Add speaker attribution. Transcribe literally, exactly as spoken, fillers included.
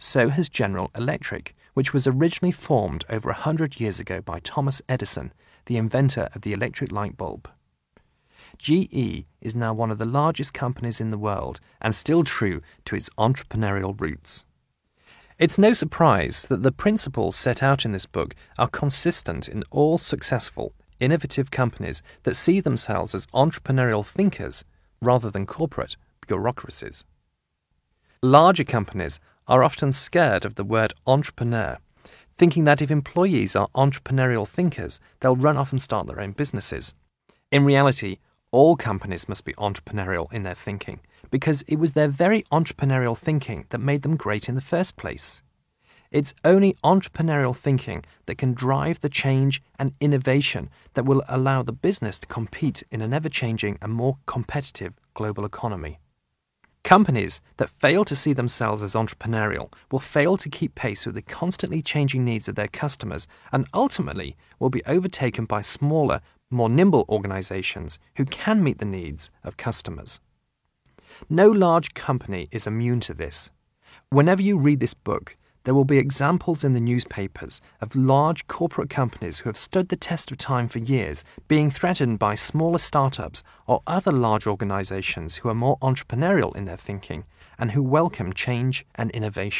Speaker 1: So has General Electric, which was originally formed over a hundred years ago by Thomas Edison, the inventor of the electric light bulb. G E is now one of the largest companies in the world and still true to its entrepreneurial roots. It's no surprise that the principles set out in this book are consistent in all successful, innovative companies that see themselves as entrepreneurial thinkers rather than corporate bureaucracies. Larger companies are often scared of the word entrepreneur, thinking that if employees are entrepreneurial thinkers, they'll run off and start their own businesses. In reality, all companies must be entrepreneurial in their thinking, because it was their very entrepreneurial thinking that made them great in the first place. It's only entrepreneurial thinking that can drive the change and innovation that will allow the business to compete in an ever-changing and more competitive global economy. Companies that fail to see themselves as entrepreneurial will fail to keep pace with the constantly changing needs of their customers and ultimately will be overtaken by smaller, more nimble organizations who can meet the needs of customers. No large company is immune to this. Whenever you read this book, there will be examples in the newspapers of large corporate companies who have stood the test of time for years being threatened by smaller startups or other large organizations who are more entrepreneurial in their thinking and who welcome change and innovation.